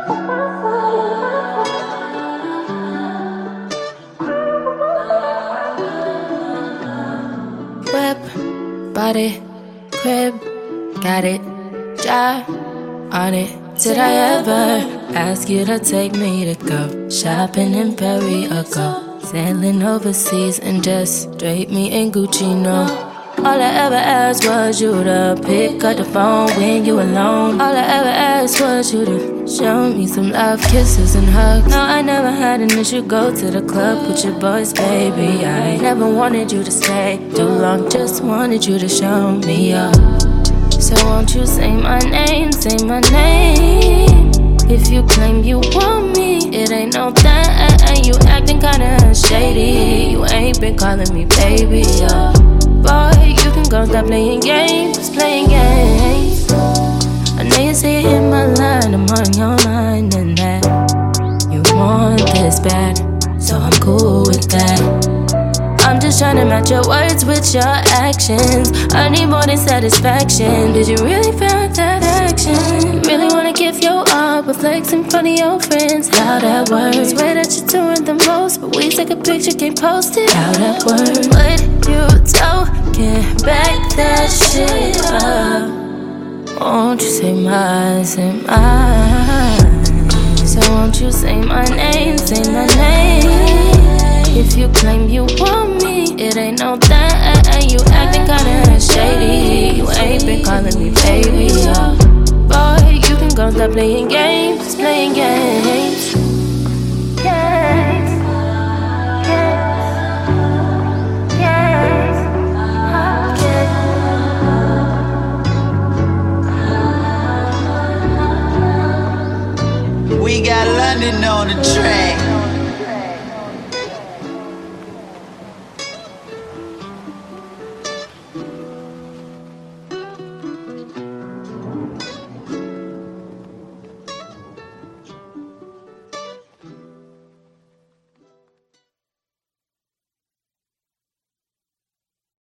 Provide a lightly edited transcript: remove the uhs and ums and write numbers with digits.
Whip, body, crib, got it, job on it. Did I ever ask you to take me to go shopping in Paris or go sailing overseas and just drape me in Gucci? No. All I ever asked was you to pick up the phone when you alone. All I ever asked was you to show me some love, kisses and hugs. No, I never had an issue, go to the club with your boys, baby. I never wanted you to stay too long, just wanted you to show me up. So won't you say my name, say my name. If you claim you want me, it ain't no thing. You acting kinda shady, you ain't been calling me baby, Boy, you can go stop playing games, playing games. I know you see it in my line, I'm on your mind and that you want this bad, so I'm cool with that. I'm just trying to match your words with your actions. I need more than satisfaction. Did you really feel that action? Really wanna give your all, but flex in front of your friends. How that works? Swear that you're doing the most, but we take a picture, can't post it. How that works? What you talking? Back that shit up. Won't you say mine, say mine? So won't you say my name, say my name? If you claim you want me, it ain't no thing. You acting kinda shady, you ain't been calling me baby, Boy, you can go stop playing games, playing games. Games, games, We got London on the track.